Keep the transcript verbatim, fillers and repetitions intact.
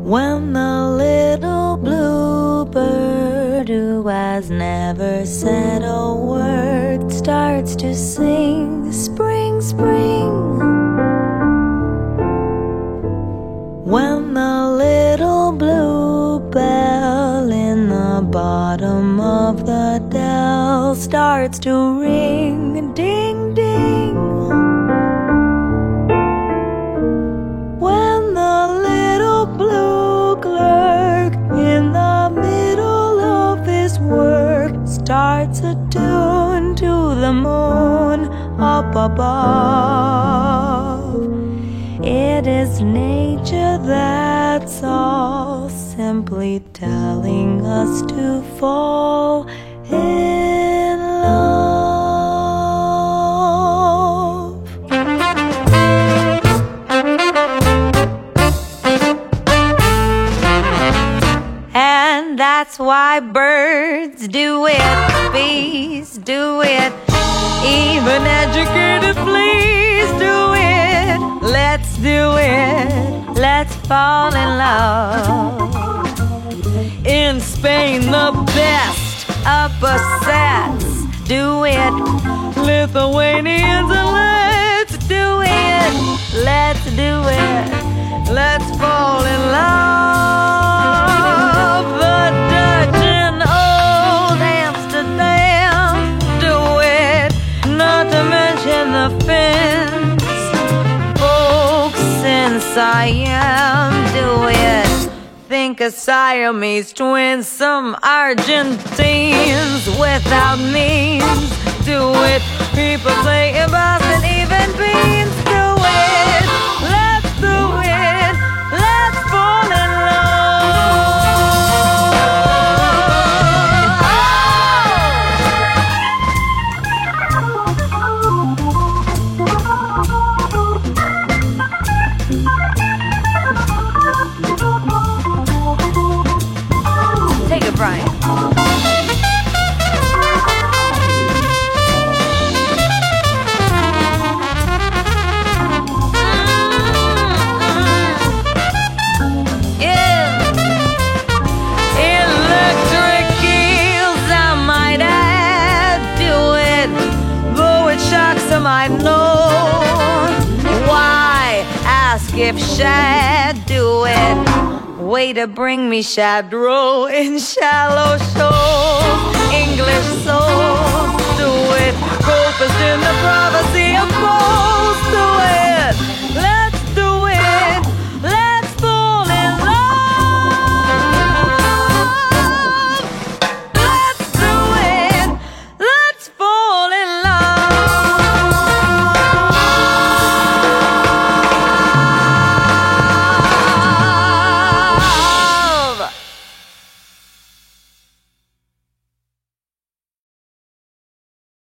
When the little bluebird who has never said a word starts to sing, spring, spring. When the little bluebell in the bottom of the dell starts to ring, ding, ding. When the little blue clerk in the middle of his work starts a tune to the moon up above, it is nature that's all, simply telling us to fall in love. And that's why birds do it, bees do it, even educated fleas do it. Let's do it, let's fall in love. In Spain the best upper sets do it, Lithuanians, and let's do it, let's do it, let's fall in love. The Dutch in old Amsterdam do it, not to mention the Finns. Folks in Siam do it, think of Siamese twins. Some Argentines without means do it. People say in Boston even beans do it. Let's do it, let's fall in Take it, Brian. Yeah. Electric eels, I might add, do it, though it shocks some I know. Why ask if shad do it? Way to bring me shad roll in shallow shoals. English souls do it, focused in the